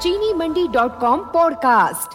चीनी मंडी.com पॉडकास्ट।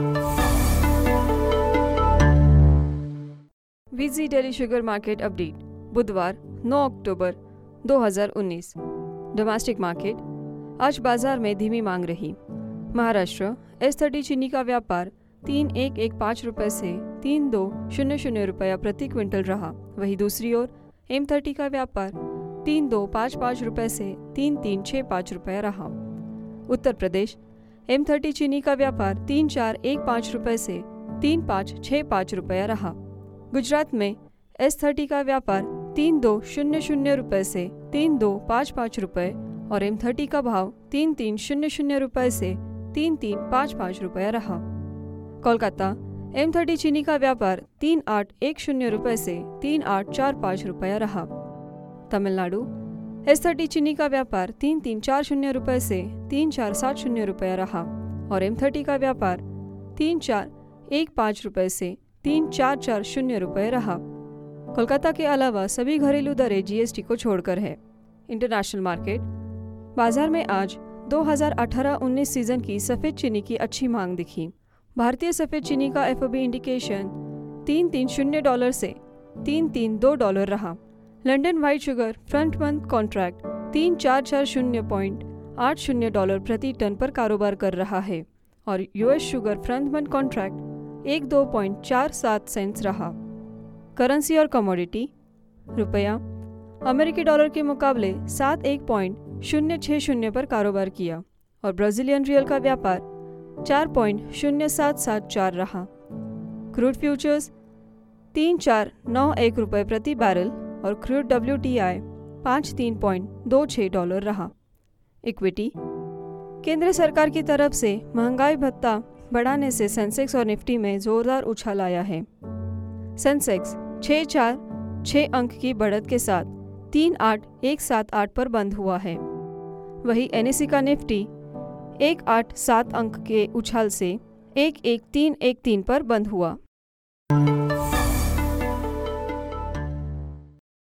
वीजी डेली शुगर मार्केट अपडेट बुधवार 9 अक्टूबर 2019। डोमेस्टिक मार्केट आज बाजार में धीमी मांग रही। महाराष्ट्र S30 चीनी का व्यापार 3,115 रुपये से 3,200 रुपया प्रति क्विंटल रहा। वहीं दूसरी ओर M30 का व्यापार 3,255 रुपये से 3,365 रुपया रहा। उत्तर प्रदेश M30 चीनी का व्यापार 3,415 रुपये से 3,565 रुपया रहा। गुजरात में S30 का व्यापार 3,200 रुपये से 3,255 रुपये और M30 का भाव 3,300 रुपये से 3,355 रुपया रहा। कोलकाता M30 चीनी का व्यापार 3,810 रुपये से 3,845 रुपया रहा। तमिलनाडु S30 चीनी का व्यापार 3,340 रुपये से 3,470 रुपया रहा और M30 का व्यापार 3,415 रुपये से 3,440 रुपये रहा। कोलकाता के अलावा सभी घरेलू दरें GST को छोड़कर है। इंटरनेशनल मार्केट बाजार में आज 2018-19 सीजन की सफ़ेद चीनी की अच्छी मांग दिखी। भारतीय सफ़ेद चीनी का FOB इंडिकेशन $330 से $332 रहा। London white sugar front month contract $3,440.80 प्रति टन पर कारोबार कर रहा है और US sugar front month contract 12.47 cents रहा। करेंसी और कमोडिटी रुपया अमेरिकी डॉलर के मुकाबले 71.060 पर कारोबार किया और ब्राज़ीलियन रियल का व्यापार 4.0774 रहा। क्रूड फ्यूचर्स 3,491 रुपये प्रति बैरल और क्रूड WTI $53.26 रहा। इक्विटी केंद्र सरकार की तरफ से महंगाई भत्ता बढ़ाने से सेंसेक्स और निफ्टी में जोरदार उछाल आया है। सेंसेक्स 6 अंक की बढ़त के साथ 38,178 पर बंद हुआ है। वहीं NSE का निफ्टी 187 अंक के उछाल से 11,313 पर बंद हुआ।